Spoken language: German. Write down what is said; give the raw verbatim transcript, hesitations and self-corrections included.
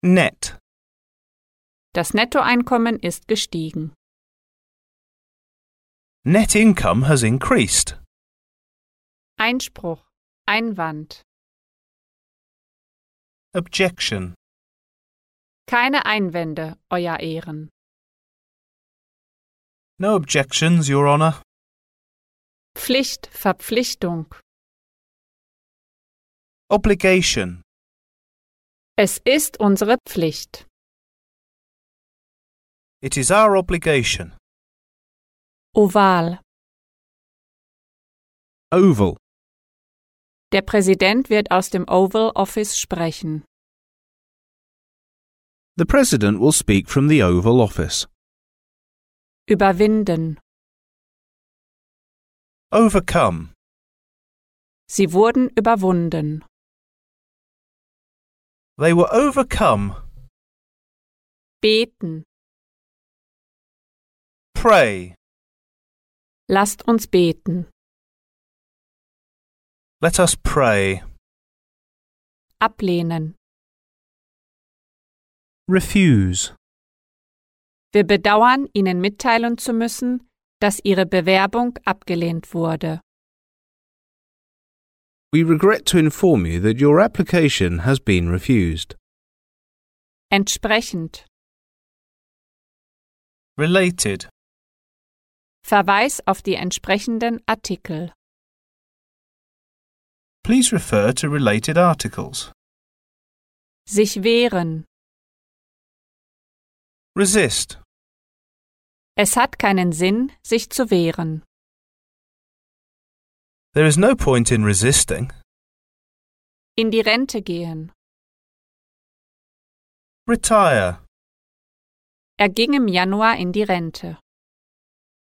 Net. Das Nettoeinkommen ist gestiegen. Net income has increased. Einspruch, Einwand. Objection. Keine Einwände, Euer Ehren. No objections, Your Honour. Pflicht, Verpflichtung. Obligation. Es ist unsere Pflicht. It is our obligation. Oval. Oval. Der Präsident wird aus dem Oval Office sprechen. The President will speak from the Oval Office. Überwinden. Overcome. Sie wurden überwunden. They were overcome. Beten. Pray. Lasst uns beten. Let us pray. Ablehnen. Refuse. Wir bedauern, Ihnen mitteilen zu müssen, dass Ihre Bewerbung abgelehnt wurde. We regret to inform you that your application has been refused. Entsprechend. Related. Verweis auf die entsprechenden Artikel. Please refer to related articles. Sich wehren. Resist. Es hat keinen Sinn, sich zu wehren. There is no point in resisting. In die Rente gehen. Retire. Er ging im Januar in die Rente.